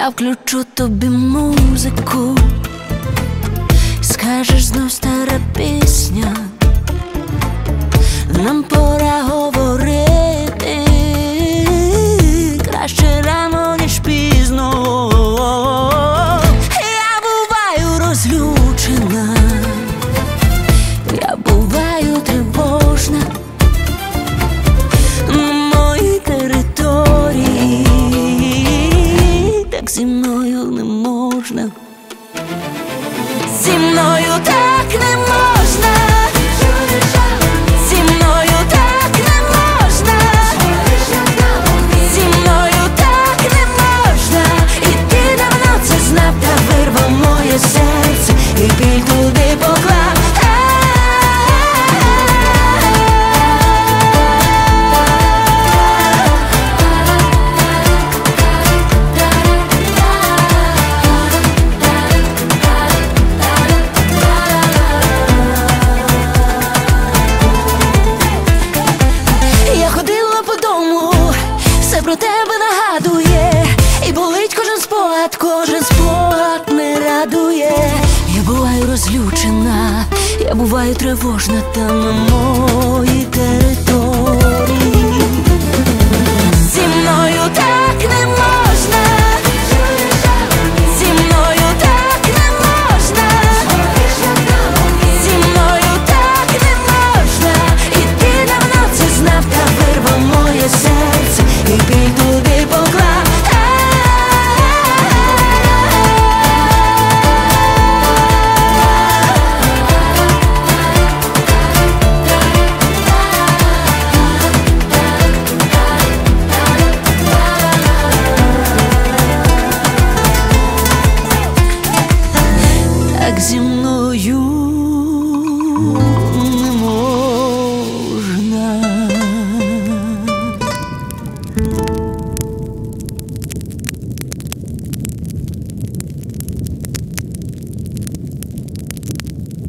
Я включу тобі музику, скажеш знов стара пісня, нам пора говорити, краще рано, ніж пізно. Я буваю розлючена, я буваю тривожна на моїй території, так зі мною не можна, зі мною так не можна, зі мною так не можна, зі мною так не можна. І ти давно це знав, та вирвав моє серце і біль туди поклав. Про тебе нагадує, і болить кожен спогад не радує. Я буваю розлючена, я буваю тривожна там на моїй території. Зі мною так